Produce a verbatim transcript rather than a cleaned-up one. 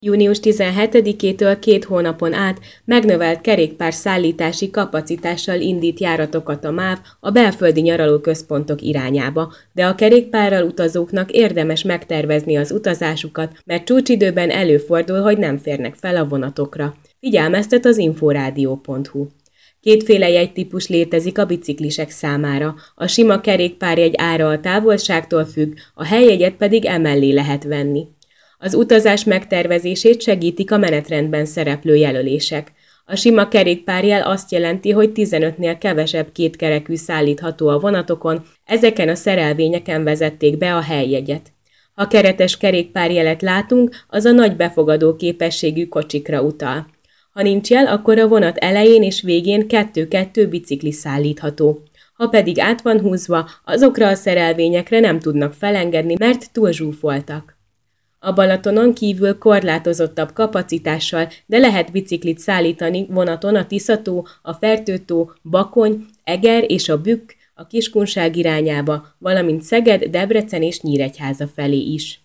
június tizenhetedikétől két hónapon át megnövelt kerékpár szállítási kapacitással indít járatokat a MÁV a belföldi nyaralóközpontok irányába, de a kerékpárral utazóknak érdemes megtervezni az utazásukat, mert csúcsidőben előfordul, hogy nem férnek fel a vonatokra. Figyelmeztet az inforádió pont hu. Kétféle jegytípus létezik a biciklisek számára. A sima kerékpárjegy ára a távolságtól függ, a helyjegyet pedig emellé lehet venni. Az utazás megtervezését segítik a menetrendben szereplő jelölések. A sima kerékpárjel azt jelenti, hogy tizenötnél kevesebb kétkerekű szállítható a vonatokon, ezeken a szerelvényeken vezették be a helyjegyet. Ha keretes kerékpárjelet látunk, az a nagy befogadó képességű kocsikra utal. Ha nincs jel, akkor a vonat elején és végén kettő-kettő bicikli szállítható. Ha pedig át van húzva, azokra a szerelvényekre nem tudnak felengedni, mert túl zsúfoltak. A Balatonon kívül korlátozottabb kapacitással, de lehet biciklit szállítani vonaton a Tisza-tó, a Fertő-tó, Bakony, Eger és a Bükk a Kiskunság irányába, valamint Szeged, Debrecen és Nyíregyháza felé is.